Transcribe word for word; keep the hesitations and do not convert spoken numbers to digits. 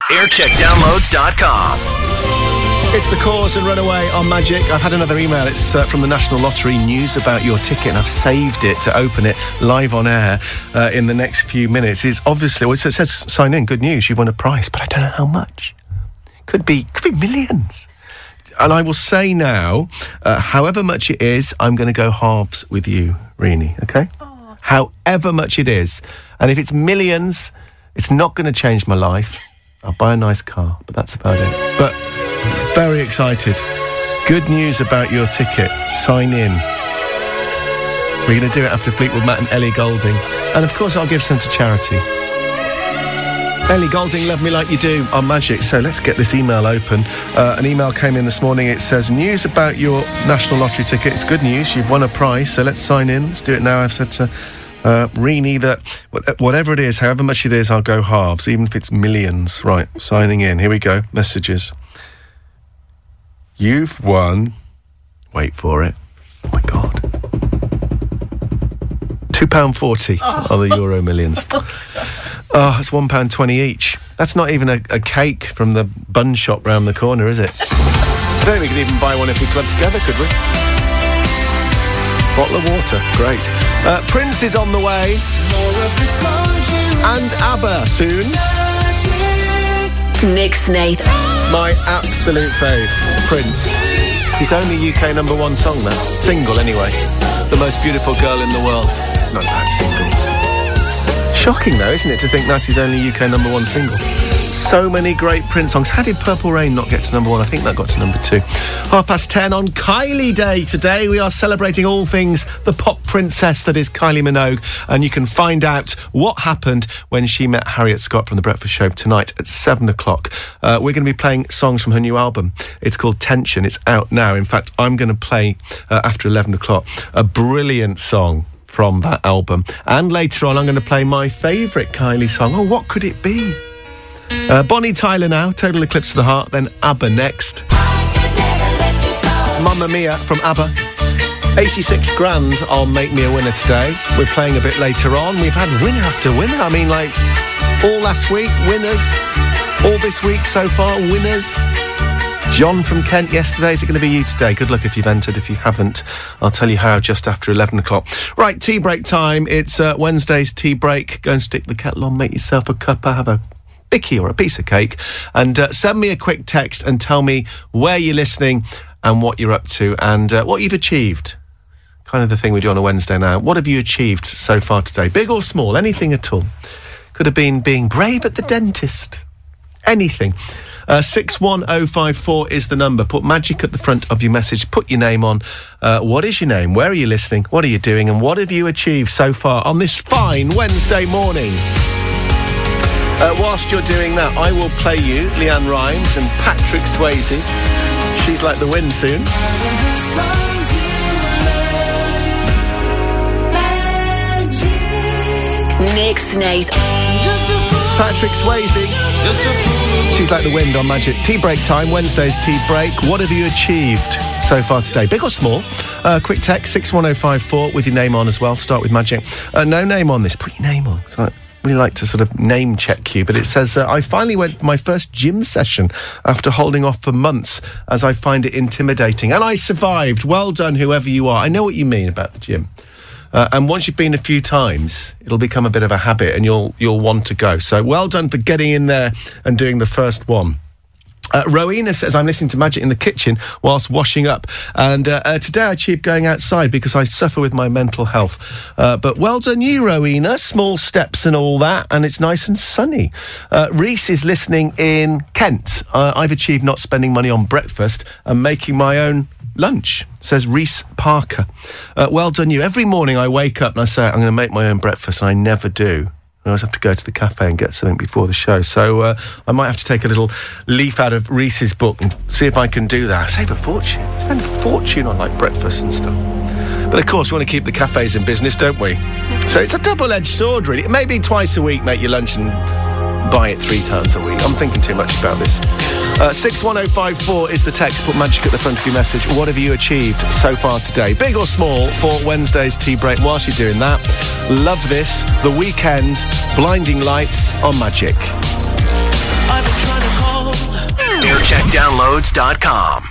aircheck downloads dot com. It's The Cause and Runaway on Magic. I've had another email. It's uh, from the National Lottery, news about your ticket, and I've saved it to open it live on air uh, in the next few minutes. It's obviously, well, it says sign in, good news, you've won a prize, but I don't know how much. Could be, could be millions. And I will say now, uh, however much it is, I'm going to go halves with you, Rini, okay? Oh. However much it is. And if it's millions, it's not going to change my life. I'll buy a nice car, but that's about it. But it's very excited. Good news about your ticket. Sign in. We're going to do it after Fleetwood Mac and Ellie Goulding. And, of course, I'll give some to charity. Ellie Goulding, Love Me Like You Do on Magic. So let's get this email open. Uh, an email came in this morning. It says, news about your National Lottery ticket. It's good news. You've won a prize, so let's sign in. Let's do it now. I've said to uh, Rini that whatever it is, however much it is, I'll go halves, even if it's millions. Right, signing in. Here we go. Messages. You've won... Wait for it. Oh, my God. two pounds forty oh. on the Euro Millions. Oh, it's one pound twenty each. That's not even a, a cake from the bun shop round the corner, is it? I don't think we could even buy one if we clubbed together, could we? Bottle of water, great. Uh, Prince is on the way. And ABBA soon. Nick Snaith. My absolute fave, Prince. His only U K number one song now. Single, anyway. The most beautiful girl in the world. Not about singles. Shocking, though, isn't it, to think that's his only U K number one single? So many great Prince songs. How did Purple Rain not get to number one? I think that got to number two. Half past ten on Kylie Day today. We are celebrating all things the pop princess that is Kylie Minogue. And you can find out what happened when she met Harriet Scott from The Breakfast Show tonight at seven o'clock. Uh, we're going to be playing songs from her new album. It's called Tension. It's out now. In fact, I'm going to play, uh, after eleven o'clock, a brilliant song from that album. And later on, I'm going to play my favourite Kylie song. Oh, what could it be? Uh, Bonnie Tyler now, Total Eclipse of the Heart, then ABBA next. Mamma Mia from ABBA. eighty-six grand on Make Me a Winner today. We're playing a bit later on. We've had winner after winner. I mean, like, all last week, winners. All this week so far, winners. John from Kent yesterday. Is it going to be you today? Good luck if you've entered. If you haven't, I'll tell you how just after eleven o'clock. Right, tea break time. It's uh, Wednesday's tea break. Go and stick the kettle on, make yourself a cuppa, have a bicky or a piece of cake, and uh, send me a quick text and tell me where you're listening and what you're up to and uh, what you've achieved. Kind of the thing we do on a Wednesday now. What have you achieved so far today? Big or small? Anything at all. Could have been being brave at the dentist. Anything. Uh, six one oh five four is the number. Put Magic at the front of your message. Put your name on. Uh, what is your name? Where are you listening? What are you doing? And what have you achieved so far on this fine Wednesday morning? Uh, whilst you're doing that, I will play you Leanne Rimes and Patrick Swayze. She's Like the Wind soon. Nick Snaith. Patrick Swayze. She's Like the Wind on Magic. Tea break time, Wednesday's tea break. What have you achieved so far today? Big or small? Uh, quick text, six one oh five four with your name on as well. Start with Magic. Uh, no name on this. Put your name on. So I really like to sort of name check you, but it says, uh, I finally went for my first gym session after holding off for months as I find it intimidating. And I survived. Well done, whoever you are. I know what you mean about the gym. Uh, and once you've been a few times, it'll become a bit of a habit and you'll you'll want to go. So well done for getting in there and doing the first one. Uh, Rowena says, I'm listening to Magic in the kitchen whilst washing up. And uh, uh, today I achieved going outside because I suffer with my mental health. Uh, but well done you, Rowena. Small steps and all that. And it's nice and sunny. Uh, Reese is listening in Kent. Uh, I've achieved not spending money on breakfast and making my own lunch, says Reese Parker. Uh, well done you. Every morning I wake up and I say, I'm going to make my own breakfast, and I never do. I always have to go to the cafe and get something before the show. So uh, I might have to take a little leaf out of Reese's book and see if I can do that. Save a fortune. Spend a fortune on, like, breakfast and stuff. But, of course, we want to keep the cafes in business, don't we? So it's a double-edged sword, really. Maybe twice a week make your lunch and buy it three times a week. I'm thinking too much about this. Uh, six one oh five four is the text. Put Magic at the front of your message. What have you achieved so far today? Big or small for Wednesday's tea break. Whilst you're doing that, love this. The Weekend, Blinding Lights on Magic. I've been trying to downloads dot com.